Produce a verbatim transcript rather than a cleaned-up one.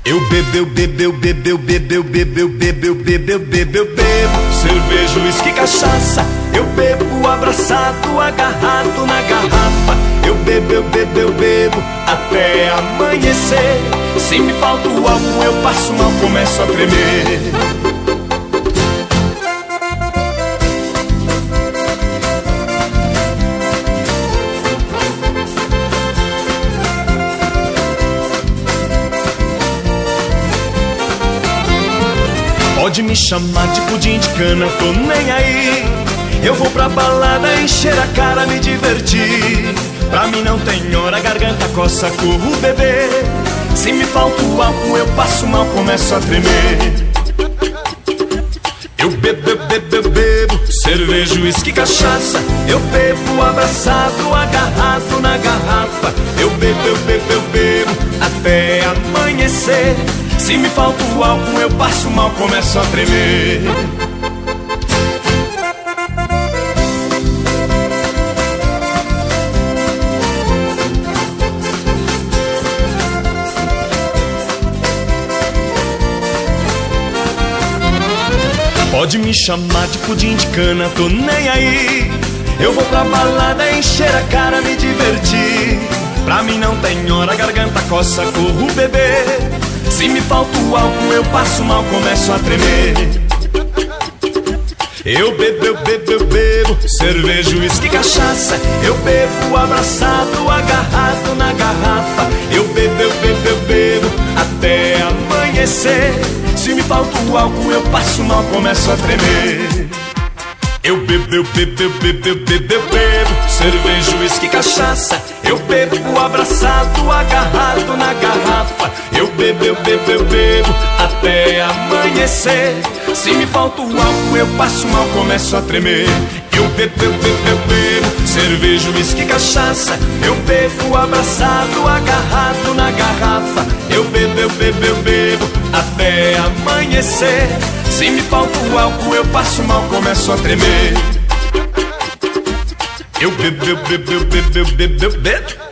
Eu bebeu, bebeu, bebeu, bebeu, bebeu, bebeu, bebeu, bebeu, bebo cerveja, uísque, cachaça. Eu bebo abraçado, agarrado na garrafa. Eu bebeu, bebeu, bebo até amanhecer. Se me falta o álcool eu passo mal, começo a tremer. Pode me chamar de pudim de cana, tô nem aí. Eu vou pra balada, encher a cara, me divertir. Pra mim não tem hora, garganta coça, corro beber. Se me falta o álcool eu passo mal, começo a tremer. Eu bebo, bebo, bebo cerveja, uísque, cachaça. Eu bebo abraçado, agarrado na garrafa. Eu bebo, eu bebo, eu bebo até amanhecer. Se me falta o álcool eu passo mal, começo a tremer. Pode me chamar de pudim de cana, tô nem aí. Eu vou pra balada, encher a cara, me divertir. Pra mim não tem hora, garganta coça, corro beber. Se me falta o álcool eu passo mal, começo a tremer. Eu bebo, eu bebo, eu bebo cerveja, uísque, cachaça. Eu bebo abraçado, agarrado na garrafa. Eu bebo, eu bebo, eu bebo até amanhecer. Se me falta o álcool eu passo mal, começo a tremer. Eu bebo, eu bebo, eu bebo, eu bebo, eu bebo cerveja, uísque, cachaça. Eu bebo abraçado, agarrado na garrafa. Eu bebo, eu bebo, eu bebo até amanhecer. Se me falta o álcool eu passo mal, começo a tremer. Eu bebo, eu bebo, eu bebo cerveja, uísque, cachaça. Eu bebo abraçado, agarrado na garrafa. Eu bebo, eu bebo, eu bebo até amanhecer. Se me falta o álcool eu passo mal, começo a tremer. Eu bebo, eu bebo, eu bebo, eu bebo, eu bebo.